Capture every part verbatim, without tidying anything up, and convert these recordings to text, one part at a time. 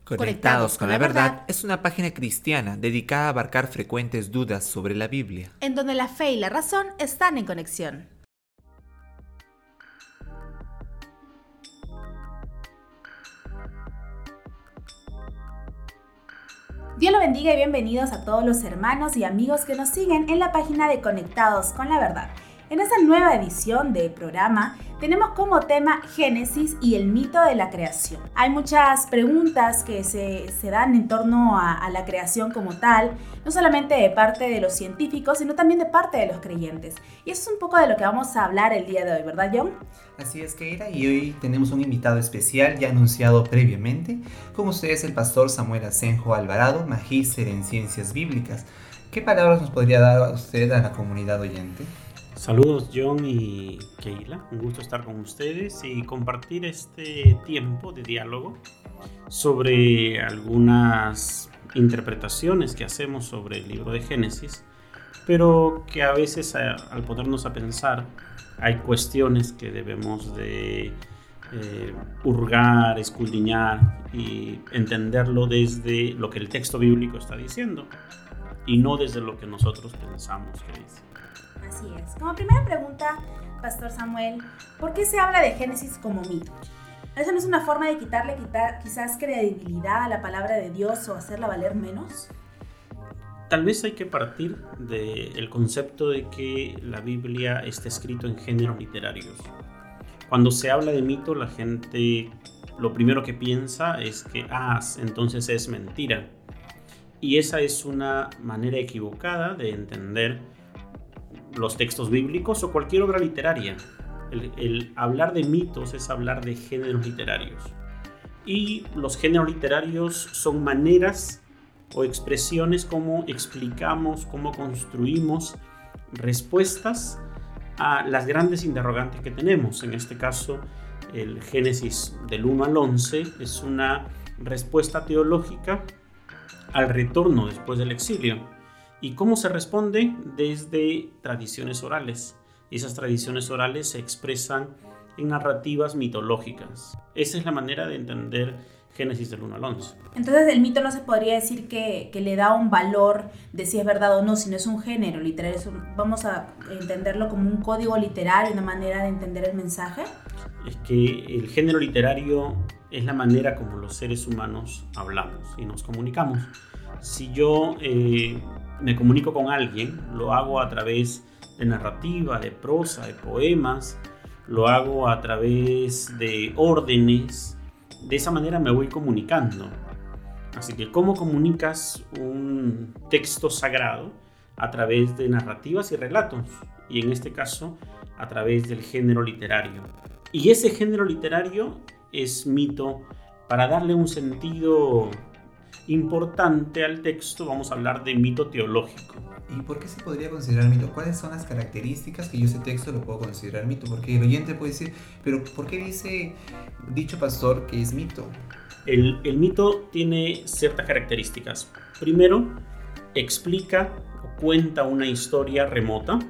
Conectados con la Verdad es una página cristiana dedicada a abarcar frecuentes dudas sobre la Biblia, en donde la fe y la razón están en conexión. Dios lo bendiga y bienvenidos a todos los hermanos y amigos que nos siguen en la página de Conectados con la Verdad. En esta nueva edición del programa tenemos como tema Génesis y el mito de la creación. Hay muchas preguntas que se, se dan en torno a, a la creación como tal, no solamente de parte de los científicos, sino también de parte de los creyentes. Y eso es un poco de lo que vamos a hablar el día de hoy, ¿verdad, John? Así es, Keira, y hoy tenemos un invitado especial ya anunciado previamente. Con ustedes el pastor Samuel Asenjo Alvarado, magíster en Ciencias Bíblicas. ¿Qué palabras nos podría dar a usted a la comunidad oyente? Saludos John y Keila, un gusto estar con ustedes y compartir este tiempo de diálogo sobre algunas interpretaciones que hacemos sobre el libro de Génesis, pero que a veces al ponernos a pensar hay cuestiones que debemos de eh, hurgar, escudriñar y entenderlo desde lo que el texto bíblico está diciendo y no desde lo que nosotros pensamos que dice. Así es. Como primera pregunta, Pastor Samuel, ¿por qué se habla de Génesis como mito? ¿Eso no es una forma de quitarle quitar, quizás credibilidad a la palabra de Dios o hacerla valer menos? Tal vez hay que partir del concepto de que la Biblia está escrito en géneros literarios. Cuando se habla de mito, la gente lo primero que piensa es que, ah, entonces es mentira. Y esa es una manera equivocada de entender los textos bíblicos o cualquier obra literaria. El, el hablar de mitos es hablar de géneros literarios. Y los géneros literarios son maneras o expresiones como explicamos, cómo construimos respuestas a las grandes interrogantes que tenemos. En este caso, el Génesis del uno al once es una respuesta teológica al retorno después del exilio. ¿Y cómo se responde? Desde tradiciones orales. Esas tradiciones orales se expresan en narrativas mitológicas. Esa es la manera de entender Génesis del uno al once. Entonces el mito no se podría decir que, que le da un valor de si es verdad o no, sino es un género literario. Vamos a entenderlo como un código literario, una manera de entender el mensaje. Es que el género literario es la manera como los seres humanos hablamos y nos comunicamos. Si yo eh, me comunico con alguien, lo hago a través de narrativa, de prosa, de poemas, lo hago a través de órdenes. De esa manera me voy comunicando. Así que, ¿cómo comunicas un texto sagrado? A través de narrativas y relatos, y en este caso, a través del género literario. Y ese género literario es mito. Para darle un sentido importante al texto, vamos a hablar de mito teológico. ¿Y por qué se podría considerar mito? ¿Cuáles son las características que yo ese texto lo puedo considerar mito? Porque el oyente puede decir, pero ¿por qué dice dicho pastor que es mito? El, el mito tiene ciertas características. Primero, explica o cuenta una historia remota.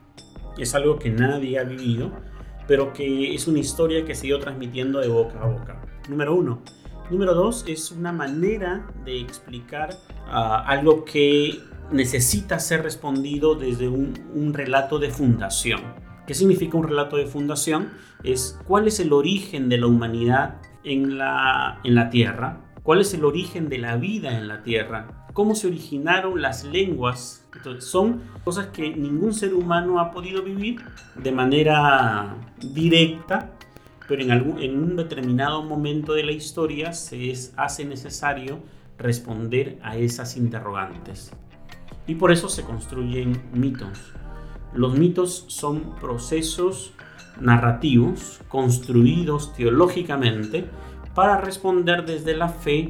Es algo que nadie ha vivido, pero que es una historia que se ha ido transmitiendo de boca a boca. Número uno. Número dos, es una manera de explicar uh, algo que necesita ser respondido desde un, un relato de fundación. ¿Qué significa un relato de fundación? Es cuál es el origen de la humanidad en la, en la Tierra, cuál es el origen de la vida en la Tierra, cómo se originaron las lenguas. Entonces, son cosas que ningún ser humano ha podido vivir de manera directa, pero en, algún, en un determinado momento de la historia se es, hace necesario responder a esas interrogantes. Y por eso se construyen mitos. Los mitos son procesos narrativos construidos teológicamente para responder desde la fe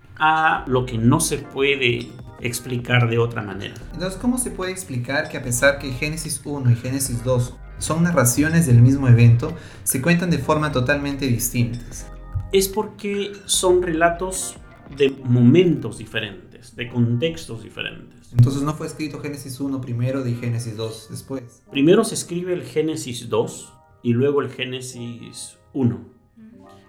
a lo que no se puede explicar de otra manera. Entonces, ¿cómo se puede explicar que a pesar que Génesis uno y Génesis dos son narraciones del mismo evento, se cuentan de forma totalmente distintas? Es porque son relatos de momentos diferentes, de contextos diferentes. Entonces no fue escrito Génesis uno primero y Génesis dos después. Primero se escribe el Génesis dos y luego el Génesis uno.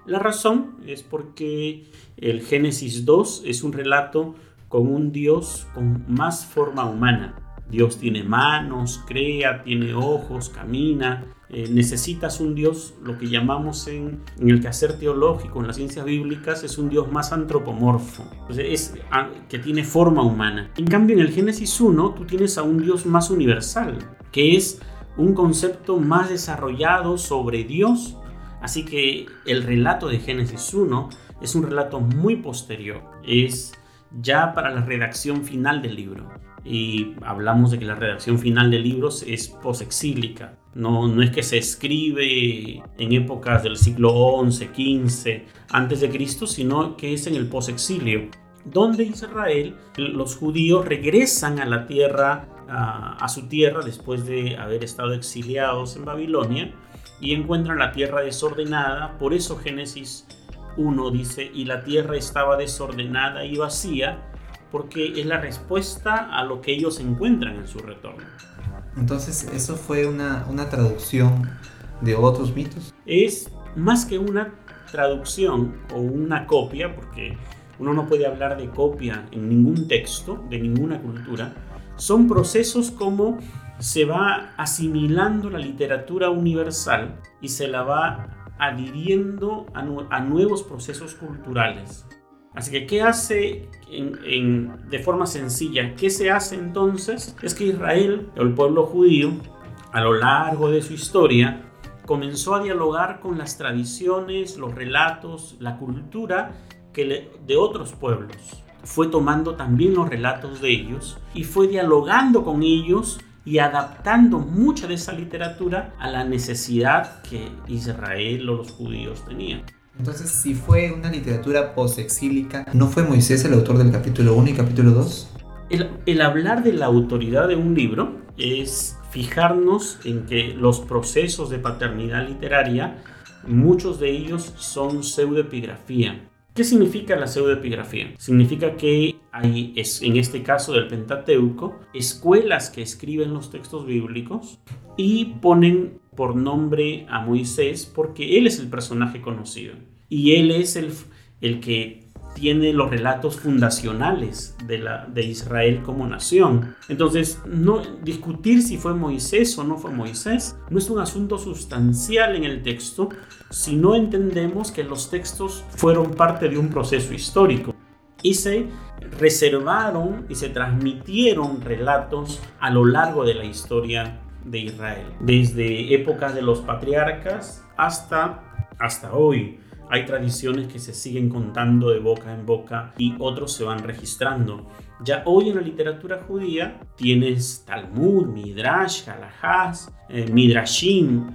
La razón es porque el Génesis dos es un relato con un Dios con más forma humana. Dios tiene manos, crea, tiene ojos, camina. Eh, necesitas un Dios, lo que llamamos en, en el quehacer teológico, en las ciencias bíblicas, es un Dios más antropomorfo, Entonces, es, a, que tiene forma humana. En cambio, en el Génesis uno, tú tienes a un Dios más universal, que es un concepto más desarrollado sobre Dios. Así que el relato de Génesis uno es un relato muy posterior, es ya para la redacción final del libro. Y hablamos de que la redacción final de libros es posexílica. No, no es que se escribe en épocas del siglo once, quince antes de Cristo, sino que es en el posexilio, donde Israel, los judíos regresan a la tierra, a, a su tierra después de haber estado exiliados en Babilonia y encuentran la tierra desordenada. Por eso Génesis uno dice: y la tierra estaba desordenada y vacía, porque es la respuesta a lo que ellos encuentran en su retorno. Entonces, ¿eso fue una, una traducción de otros mitos? Es más que una traducción o una copia, porque uno no puede hablar de copia en ningún texto, de ninguna cultura. Son procesos como se va asimilando la literatura universal y se la va adhiriendo a, nu- a nuevos procesos culturales. Así que, ¿qué hace en, en, de forma sencilla? ¿Qué se hace entonces? Es que Israel, el pueblo judío, a lo largo de su historia, comenzó a dialogar con las tradiciones, los relatos, la cultura que le, de otros pueblos. Fue tomando también los relatos de ellos y fue dialogando con ellos y adaptando mucha de esa literatura a la necesidad que Israel o los judíos tenían. Entonces, si fue una literatura posexílica, ¿no fue Moisés el autor del capítulo uno y capítulo dos? El, el hablar de la autoridad de un libro es fijarnos en que los procesos de paternidad literaria, muchos de ellos son pseudoepigrafía. ¿Qué significa la pseudoepigrafía? Significa que hay, en este caso del Pentateuco, escuelas que escriben los textos bíblicos y ponen por nombre a Moisés porque él es el personaje conocido y él es el, el que tiene los relatos fundacionales de, la, de Israel como nación. Entonces, no discutir si fue Moisés o no fue Moisés no es un asunto sustancial en el texto si no entendemos que los textos fueron parte de un proceso histórico y se reservaron y se transmitieron relatos a lo largo de la historia de Israel, desde épocas de los patriarcas hasta, hasta hoy. Hay tradiciones que se siguen contando de boca en boca y otros se van registrando. Ya hoy en la literatura judía tienes Talmud, Midrash, Halajás, eh, Midrashim,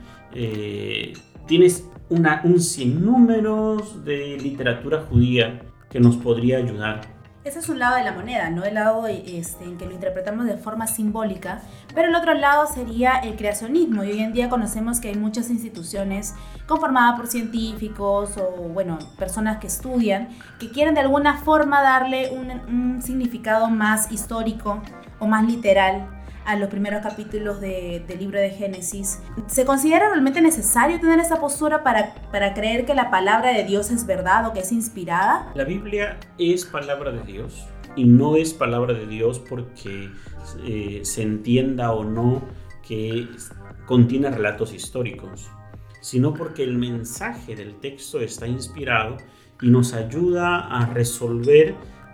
eh, tienes una, un sinnúmeros de literatura judía que nos podría ayudar. Ese es un lado de la moneda, ¿no? El lado este, en que lo interpretamos de forma simbólica, pero el otro lado sería el creacionismo, y hoy en día conocemos que hay muchas instituciones conformadas por científicos o, bueno, personas que estudian, que quieren de alguna forma darle un, un significado más histórico o más literal a los primeros capítulos de, del libro de Génesis. ¿Se considera realmente necesario tener esa postura para, para creer que la palabra de Dios es verdad o que es inspirada? La Biblia es palabra de Dios y no es palabra de Dios porque eh, se entienda o no que contiene relatos históricos, sino porque el mensaje del texto está inspirado y nos ayuda a resolver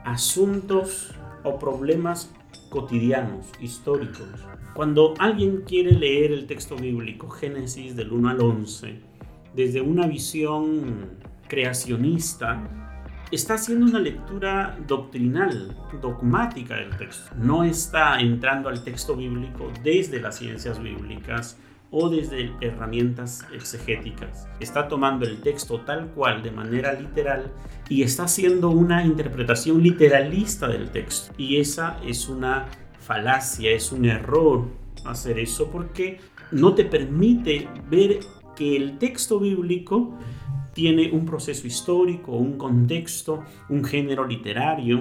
asuntos o problemas cotidianos, históricos. Cuando alguien quiere leer el texto bíblico, Génesis del uno al once, desde una visión creacionista, está haciendo una lectura doctrinal, dogmática del texto. No está entrando al texto bíblico desde las ciencias bíblicas o desde herramientas exegéticas. Está tomando el texto tal cual, de manera literal, y está haciendo una interpretación literalista del texto. Y esa es una falacia, es un error hacer eso, porque no te permite ver que el texto bíblico tiene un proceso histórico, un contexto, un género literario.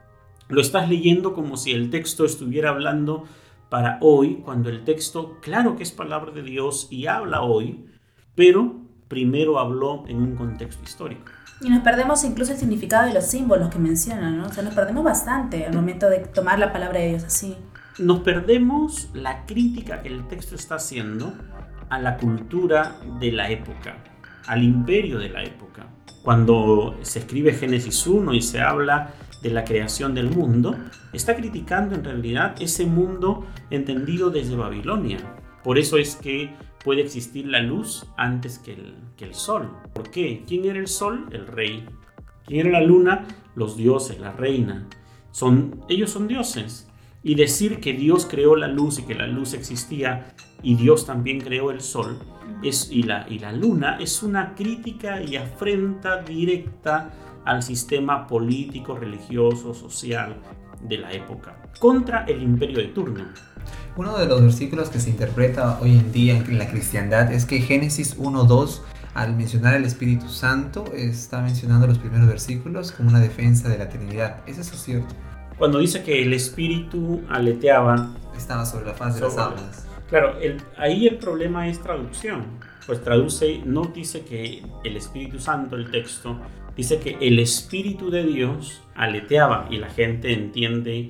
Lo estás leyendo como si el texto estuviera hablando para hoy, cuando el texto, claro que es palabra de Dios y habla hoy, pero primero habló en un contexto histórico. Y nos perdemos incluso el significado de los símbolos que mencionan, ¿no? O sea, nos perdemos bastante al momento de tomar la palabra de Dios así. Nos perdemos la crítica que el texto está haciendo a la cultura de la época, al imperio de la época. Cuando se escribe Génesis uno y se habla de la creación del mundo, está criticando en realidad ese mundo entendido desde Babilonia. Por eso es que puede existir la luz antes que el, que el sol. ¿Por qué? ¿Quién era el sol? El rey. ¿Quién era la luna? Los dioses, la reina. Son, ellos son dioses. Y decir que Dios creó la luz y que la luz existía y Dios también creó el sol es, y, la, y la luna es una crítica y afrenta directa al sistema político, religioso, social de la época, contra el imperio de turno. Uno de los versículos que se interpreta hoy en día en la cristiandad es que Génesis uno dos, al mencionar al Espíritu Santo, está mencionando los primeros versículos como una defensa de la Trinidad. ¿Es eso cierto? Cuando dice que el Espíritu aleteaba, estaba sobre la faz de sobre las aguas. Claro, el, ahí el problema es traducción. Pues traduce, no dice que el Espíritu Santo, el texto, dice que el Espíritu de Dios aleteaba y la gente entiende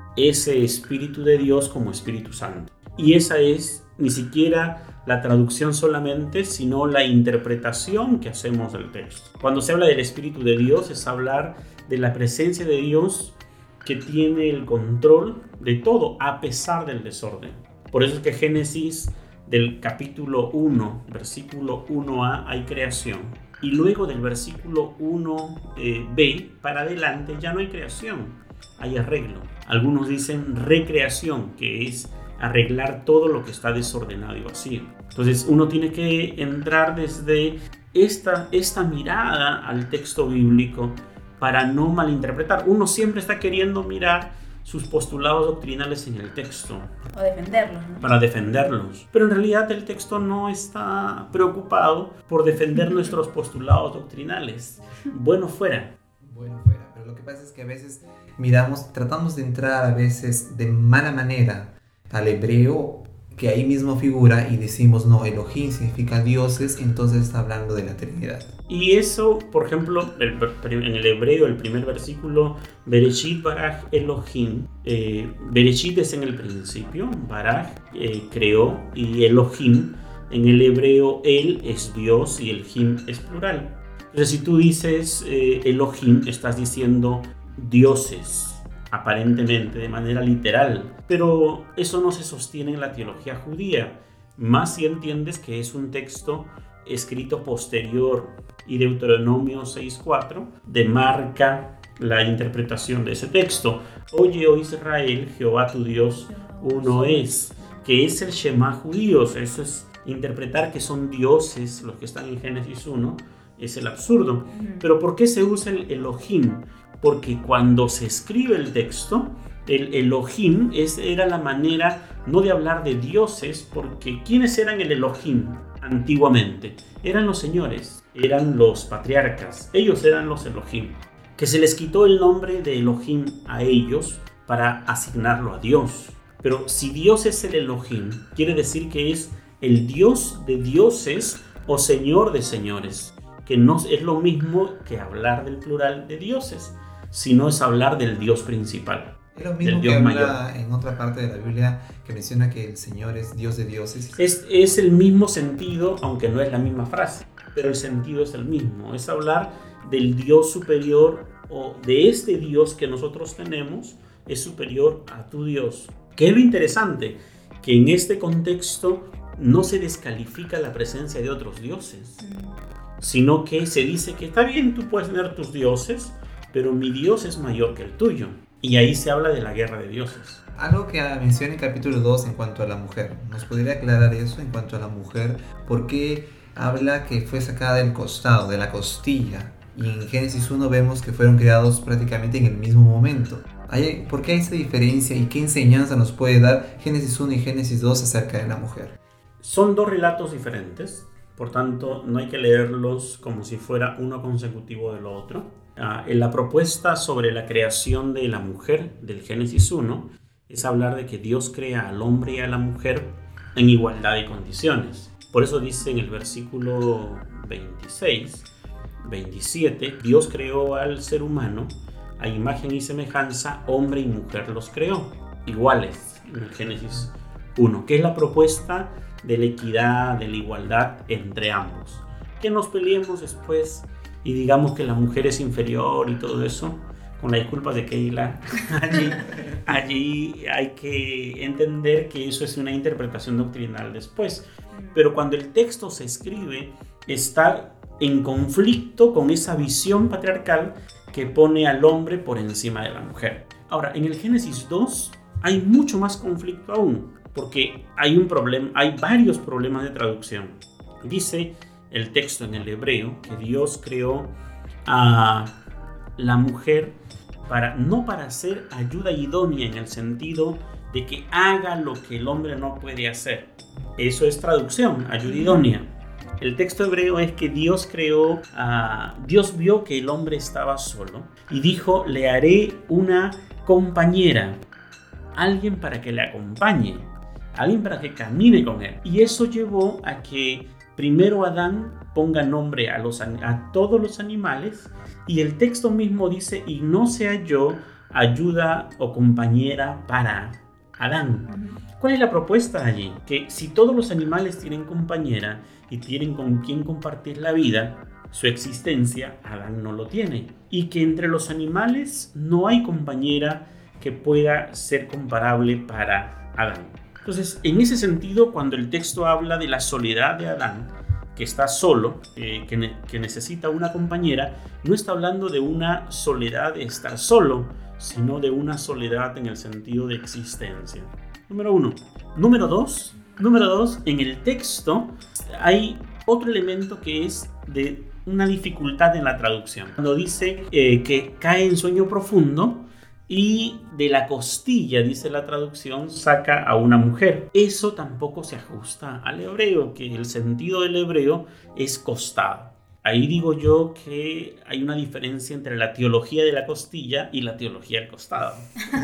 ese Espíritu de Dios como Espíritu Santo. Y esa es ni siquiera la traducción solamente, sino la interpretación que hacemos del texto. Cuando se habla del Espíritu de Dios es hablar de la presencia de Dios que tiene el control de todo a pesar del desorden. Por eso es que Génesis del capítulo uno, versículo uno a, hay creación. Y luego del versículo uno b para adelante ya no hay creación, hay arreglo. Algunos dicen recreación, que es arreglar todo lo que está desordenado y vacío. Entonces uno tiene que entrar desde esta, esta mirada al texto bíblico para no malinterpretar. Uno siempre está queriendo mirar sus postulados doctrinales en el texto. O defenderlos, ¿no? Para defenderlos. Pero en realidad el texto no está preocupado por defender nuestros postulados doctrinales. Bueno fuera. Bueno fuera. Pero lo que pasa es que a veces miramos, tratamos de entrar a veces de mala manera al hebreo que ahí mismo figura y decimos, no, Elohim significa dioses, entonces está hablando de la Trinidad. Y eso, por ejemplo, el, en el hebreo, el primer versículo, Bereshit baraj Elohim, eh, Bereshit es en el principio, baraj eh, creó, y Elohim, en el hebreo, él es Dios y el him es plural. Entonces, si tú dices eh, Elohim, estás diciendo dioses, aparentemente, de manera literal. Pero eso no se sostiene en la teología judía. Más si entiendes que es un texto escrito posterior, y Deuteronomio seis cuatro demarca la interpretación de ese texto. Oye, oh Israel, Jehová tu Dios uno es, que es el Shema judíos. Eso es interpretar que son dioses los que están en Génesis uno, es el absurdo. Pero ¿por qué se usa el Elohim? Porque cuando se escribe el texto, el Elohim es, era la manera no de hablar de dioses, porque ¿quiénes eran el Elohim antiguamente? Eran los señores, eran los patriarcas, ellos eran los Elohim. Que se les quitó el nombre de Elohim a ellos para asignarlo a Dios. Pero si Dios es el Elohim, quiere decir que es el Dios de dioses o Señor de señores, que no es lo mismo que hablar del plural de dioses, sino es hablar del Dios principal. Es lo mismo que habla en otra parte de la Biblia que menciona que el Señor es Dios de dioses. Es, es el mismo sentido, aunque no es la misma frase, pero el sentido es el mismo. Es hablar del Dios superior, o de este Dios que nosotros tenemos es superior a tu Dios. ¿Qué es lo interesante? Que en este contexto no se descalifica la presencia de otros dioses, sino que se dice que está bien, tú puedes tener tus dioses, pero mi Dios es mayor que el tuyo. Y ahí se habla de la guerra de dioses. Algo que menciona en capítulo dos en cuanto a la mujer. ¿Nos podría aclarar eso en cuanto a la mujer? ¿Por qué habla que fue sacada del costado, de la costilla? Y en Génesis uno vemos que fueron creados prácticamente en el mismo momento. ¿Por qué hay esa diferencia y qué enseñanza nos puede dar Génesis uno y Génesis dos acerca de la mujer? Son dos relatos diferentes, por tanto no hay que leerlos como si fuera uno consecutivo del otro. Uh, en la propuesta sobre la creación de la mujer del Génesis uno es hablar de que Dios crea al hombre y a la mujer en igualdad de condiciones. Por eso dice en el versículo veintiséis, veintisiete, Dios creó al ser humano a imagen y semejanza, hombre y mujer los creó, iguales, en el Génesis uno, que es la propuesta de la equidad, de la igualdad entre ambos. Que nos peleemos después y digamos que la mujer es inferior y todo eso, con la disculpa de Keila, allí, allí hay que entender que eso es una interpretación doctrinal después. Pero cuando el texto se escribe, está en conflicto con esa visión patriarcal que pone al hombre por encima de la mujer. Ahora, en el Génesis dos hay mucho más conflicto aún, porque hay un problema, hay varios problemas de traducción. Dice el texto en el hebreo que Dios creó a la mujer para, no para ser ayuda idónea en el sentido de que haga lo que el hombre no puede hacer. Eso es traducción, ayuda idónea. El texto hebreo es que Dios creó, a, Dios vio que el hombre estaba solo y dijo, le haré una compañera, alguien para que le acompañe, alguien para que camine con él. Y eso llevó a que primero Adán ponga nombre a, los, a todos los animales, y el texto mismo dice, y no se halló ayuda o compañera para Adán. ¿Cuál es la propuesta allí? Que si todos los animales tienen compañera y tienen con quien compartir la vida, su existencia, Adán no lo tiene. Y que entre los animales no hay compañera que pueda ser comparable para Adán. Entonces, en ese sentido, cuando el texto habla de la soledad de Adán, que está solo, eh, que, ne- que necesita una compañera, no está hablando de una soledad de estar solo, sino de una soledad en el sentido de existencia. Número uno. Número dos, número dos, en el texto hay otro elemento que es de una dificultad en la traducción. Cuando dice eh, que cae en sueño profundo, y de la costilla, dice la traducción, saca a una mujer. Eso tampoco se ajusta al hebreo, que el sentido del hebreo es costado. Ahí digo yo que hay una diferencia entre la teología de la costilla y la teología del costado.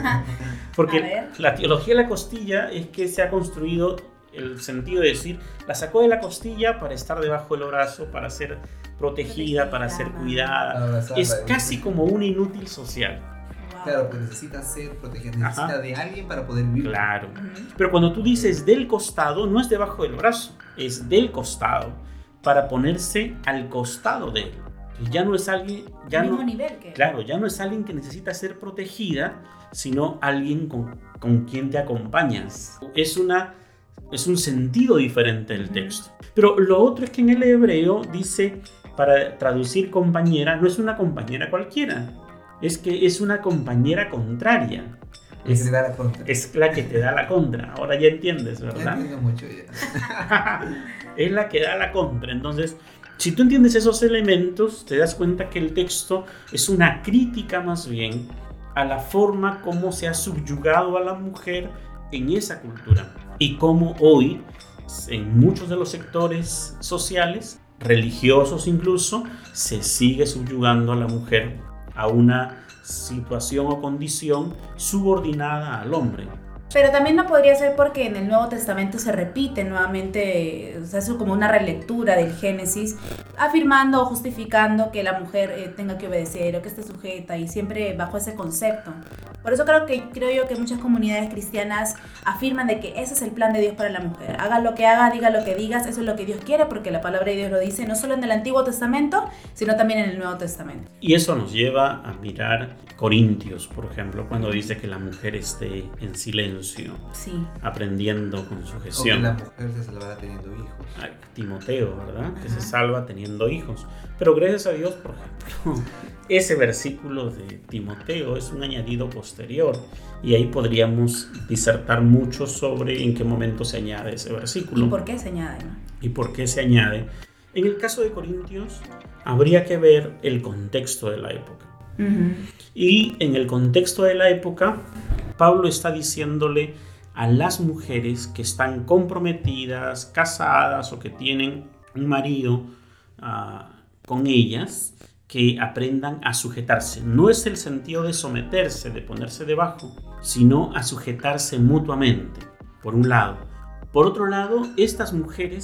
Porque la teología de la costilla es que se ha construido el sentido de decir, la sacó de la costilla para estar debajo del brazo, para ser protegida, para ser cuidada. Es casi como una inútil social. Claro, porque necesita ser protegida, necesita Ajá. de alguien para poder vivir. Claro. Pero cuando tú dices del costado, no es debajo del brazo, es del costado, para ponerse al costado de él. Ya no es alguien, ya mismo no, nivel que claro, ya no es alguien que necesita ser protegida, sino alguien con, con quien te acompañas. Es una, es un sentido diferente del texto. Pero lo otro es que en el hebreo dice, para traducir compañera, no es una compañera cualquiera. Es que es una compañera contraria. Es, que te da la contra. Es la que te da la contra. Ahora ya entiendes, ¿verdad? Ya entiendo mucho ya. Es la que da la contra. Entonces, si tú entiendes esos elementos, te das cuenta que el texto es una crítica más bien a la forma como se ha subyugado a la mujer en esa cultura. Y cómo hoy, en muchos de los sectores sociales, religiosos incluso, se sigue subyugando a la mujer a una situación o condición subordinada al hombre. Pero también no podría ser porque en el Nuevo Testamento se repite nuevamente, se hace como una relectura del Génesis, afirmando o justificando que la mujer eh, tenga que obedecer o que esté sujeta, y siempre bajo ese concepto. Por eso creo que creo yo que muchas comunidades cristianas afirman de que ese es el plan de Dios para la mujer. Haga lo que haga, diga lo que digas, eso es lo que Dios quiere, porque la palabra de Dios lo dice no solo en el Antiguo Testamento, sino también en el Nuevo Testamento. Y eso nos lleva a mirar Corintios, por ejemplo, cuando dice que la mujer esté en silencio, sí, aprendiendo con sujeción. O que la mujer se salvará teniendo hijos. A Timoteo, ¿verdad? Ajá. Que se salva teniendo hijos. Pero gracias a Dios, por ejemplo, ese versículo de Timoteo es un añadido posterior, y ahí podríamos disertar mucho sobre en qué momento se añade ese versículo. ¿Y por qué se añade? ¿No? ¿Y por qué se añade? En el caso de Corintios, habría que ver el contexto de la época. Uh-huh. Y en el contexto de la época, Pablo está diciéndole a las mujeres que están comprometidas, casadas o que tienen un marido uh, con ellas, que aprendan a sujetarse. No es el sentido de someterse, de ponerse debajo, sino a sujetarse mutuamente, por un lado. Por otro lado, estas mujeres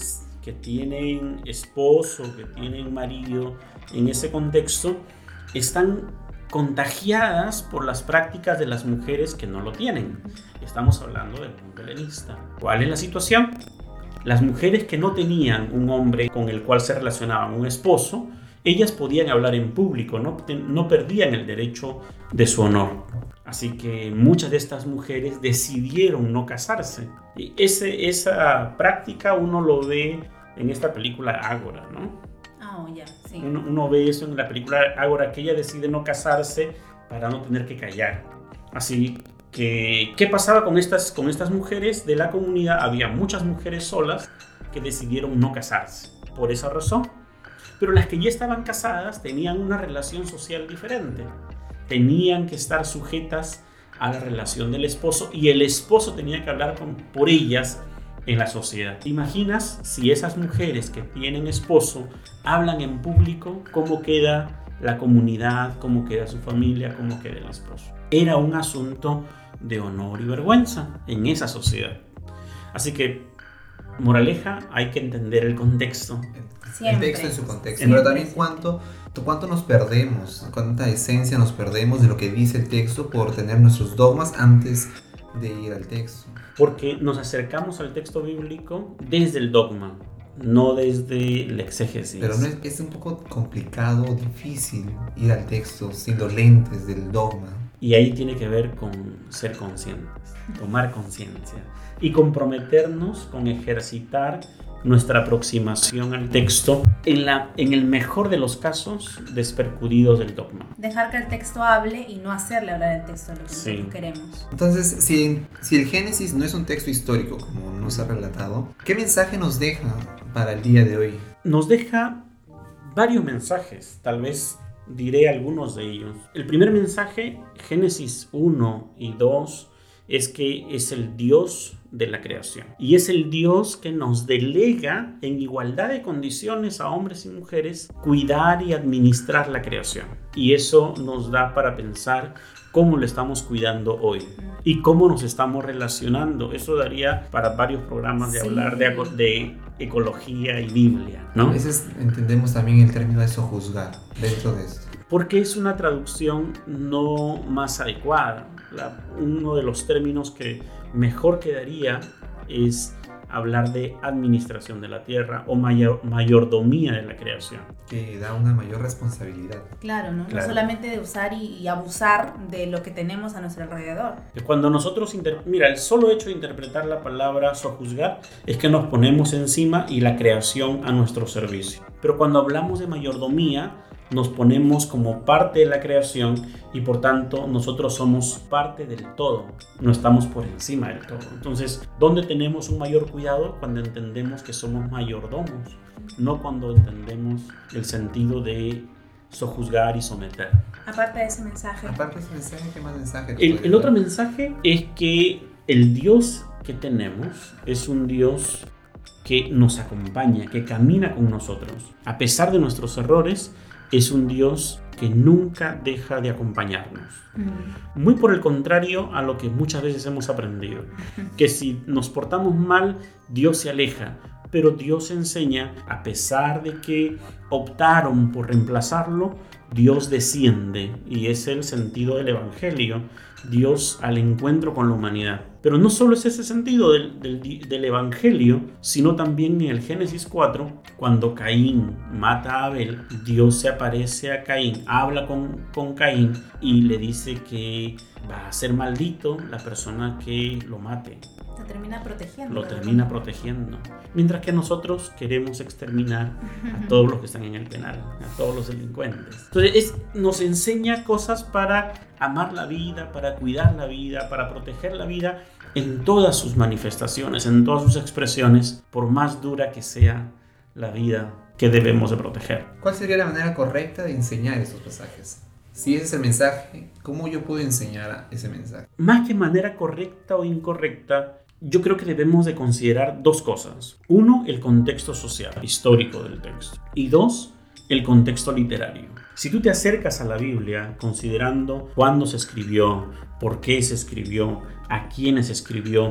que tienen esposo, que tienen marido, en ese contexto, están contagiadas por las prácticas de las mujeres que no lo tienen. Estamos hablando del mundo helenista. ¿Cuál es la situación? Las mujeres que no tenían un hombre con el cual se relacionaban, un esposo, ellas podían hablar en público, no, no perdían el derecho de su honor. Así que muchas de estas mujeres decidieron no casarse. Y ese, esa práctica uno lo ve en esta película Ágora, ¿no? Oh, ya, sí. Uno, uno ve eso en la película Ágora, que ella decide no casarse para no tener que callar. Así que, ¿qué pasaba con estas, con estas mujeres de la comunidad? Había muchas mujeres solas que decidieron no casarse por esa razón. Pero las que ya estaban casadas tenían una relación social diferente. Tenían que estar sujetas a la relación del esposo y el esposo tenía que hablar con, por ellas en la sociedad. ¿Te imaginas si esas mujeres que tienen esposo hablan en público, cómo queda la comunidad, cómo queda su familia, cómo queda el esposo? Era un asunto de honor y vergüenza en esa sociedad. Así que, moraleja, hay que entender el contexto. Siempre. El texto en su contexto, Siempre. pero también cuánto, cuánto nos perdemos, cuánta esencia nos perdemos de lo que dice el texto por tener nuestros dogmas antes de ir al texto. Porque nos acercamos al texto bíblico desde el dogma, no desde la exégesis. Pero no es, es un poco complicado, difícil ir al texto sin los lentes del dogma. Y ahí tiene que ver con ser conscientes, tomar conciencia y comprometernos con ejercitar nuestra aproximación al texto en, la, en el mejor de los casos despercudidos del dogma. Dejar que el texto hable y no hacerle hablar el texto, lo que Sí. nosotros queremos. Entonces, si, si el Génesis no es un texto histórico, como nos ha relatado, ¿qué mensaje nos deja para el día de hoy? Nos deja varios mensajes, tal vez diré algunos de ellos. El primer mensaje, Génesis uno y dos, es que es el Dios de la creación. Y es el Dios que nos delega en igualdad de condiciones a hombres y mujeres cuidar y administrar la creación. Y eso nos da para pensar cómo lo estamos cuidando hoy y cómo nos estamos relacionando. Eso daría para varios programas de Sí. hablar de, de ecología y Biblia, ¿no? A veces entendemos también el término de sojuzgar dentro de esto. Porque es una traducción no más adecuada. La, uno de los términos que mejor quedaría es hablar de administración de la tierra o mayor, mayordomía de la creación. Que da una mayor responsabilidad. Claro, ¿no? Claro. No solamente de usar y, y abusar de lo que tenemos a nuestro alrededor. Cuando nosotros, inter- mira, el solo hecho de interpretar la palabra sojuzgar es que nos ponemos encima y la creación a nuestro servicio. Pero cuando hablamos de mayordomía, nos ponemos como parte de la creación y por tanto nosotros somos parte del todo, no estamos por encima del todo. Entonces, ¿dónde tenemos un mayor cuidado? Cuando entendemos que somos mayordomos, no cuando entendemos el sentido de sojuzgar y someter. Aparte de ese mensaje. Aparte de ese mensaje, ¿qué más mensaje? nos El, podría el dar? otro mensaje es que el Dios que tenemos es un Dios que nos acompaña, que camina con nosotros. A pesar de nuestros errores, es un Dios que nunca deja de acompañarnos. Mm. Muy por el contrario a lo que muchas veces hemos aprendido, que si nos portamos mal, Dios se aleja, pero Dios enseña, a pesar de que optaron por reemplazarlo, Dios desciende, y es el sentido del Evangelio, Dios al encuentro con la humanidad. Pero no solo es ese sentido del, del, del Evangelio, sino también en el Génesis cuatro, cuando Caín mata a Abel, Dios se aparece a Caín, habla con, con Caín y le dice que va a ser maldito la persona que lo mate. Lo termina protegiendo. Lo termina protegiendo. Mientras que nosotros queremos exterminar a todos los que están en el penal, a todos los delincuentes. Entonces es, nos enseña cosas para amar la vida, para cuidar la vida, para proteger la vida en todas sus manifestaciones, en todas sus expresiones, por más dura que sea la vida que debemos de proteger. ¿Cuál sería la manera correcta de enseñar esos pasajes? Si ese es el mensaje, ¿cómo yo puedo enseñar ese mensaje? Más que manera correcta o incorrecta, yo creo que debemos de considerar dos cosas. Uno, el contexto social, histórico del texto. Y dos, el contexto literario. Si tú te acercas a la Biblia considerando cuándo se escribió, por qué se escribió, a quiénes se escribió,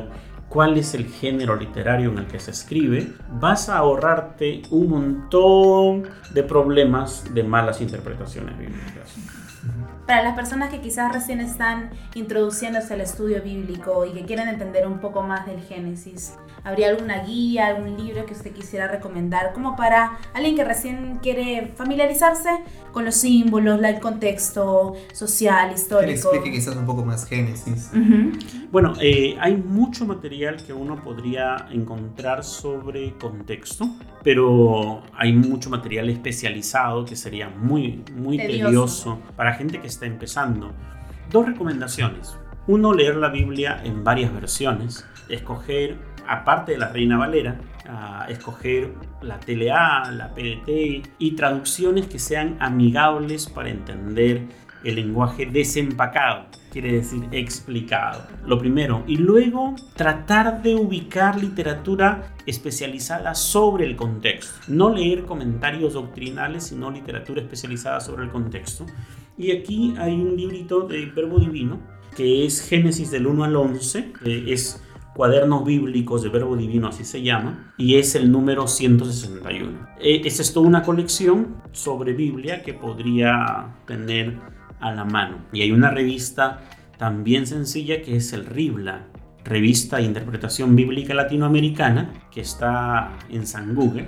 cuál es el género literario en el que se escribe, vas a ahorrarte un montón de problemas de malas interpretaciones bíblicas. Para las personas que quizás recién están introduciéndose al estudio bíblico y que quieren entender un poco más del Génesis, ¿habría alguna guía, algún libro que usted quisiera recomendar como para alguien que recién quiere familiarizarse con los símbolos, el contexto social, histórico? Que le explique quizás un poco más Génesis. Uh-huh. Bueno, eh, hay mucho material que uno podría encontrar sobre contexto, pero hay mucho material especializado que sería muy, muy tedioso, tedioso para gente que está empezando. Dos recomendaciones. Uno, leer la Biblia en varias versiones. Escoger, aparte de la Reina Valera, uh, escoger la T L A, la P D T y traducciones que sean amigables para entender el lenguaje desempacado, quiere decir explicado. Lo primero. Y luego tratar de ubicar literatura especializada sobre el contexto. No leer comentarios doctrinales, sino literatura especializada sobre el contexto. Y aquí hay un librito de Verbo Divino, que es Génesis del uno al once, que es Cuadernos Bíblicos de Verbo Divino, así se llama, y es el número ciento sesenta y uno. Es esto una colección sobre Biblia que podría tener a la mano. Y hay una revista también sencilla que es el RIBLA, Revista de Interpretación Bíblica Latinoamericana, que está en San Google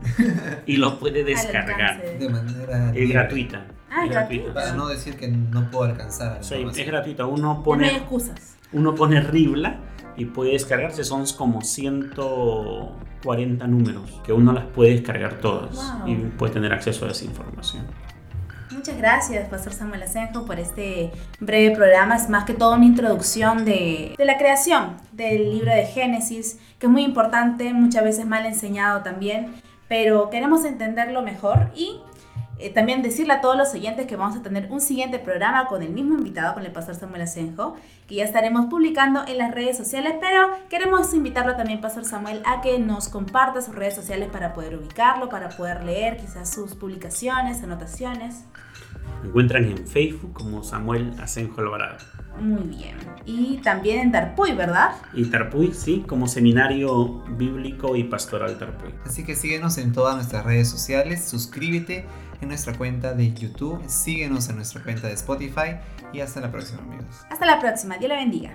y lo puede descargar. De manera es gratuita. Ah, es gratuita. Para no decir que no puedo alcanzar a la sí, información. es gratuita. Uno No pone, hay excusas. uno pone RIBLA y puede descargarse. Son como ciento cuarenta números que uno las puede descargar todas. Wow. Y puede tener acceso a esa información. Muchas gracias, Pastor Samuel Asenjo, por este breve programa. Es más que todo una introducción de, de la creación del libro de Génesis, que es muy importante, muchas veces mal enseñado también, pero queremos entenderlo mejor y eh, también decirle a todos los oyentes que vamos a tener un siguiente programa con el mismo invitado, con el Pastor Samuel Asenjo, que ya estaremos publicando en las redes sociales, pero queremos invitarlo también, Pastor Samuel, a que nos comparta sus redes sociales para poder ubicarlo, para poder leer quizás sus publicaciones, anotaciones. Me encuentran en Facebook como Samuel Asenjo Alvarado. Muy bien. Y también en Tarpuy, ¿verdad? Y Tarpuy, sí, como Seminario Bíblico y Pastoral Tarpuy. Así que síguenos en todas nuestras redes sociales, suscríbete en nuestra cuenta de YouTube, síguenos en nuestra cuenta de Spotify y hasta la próxima, amigos. Hasta la próxima. Dios le bendiga.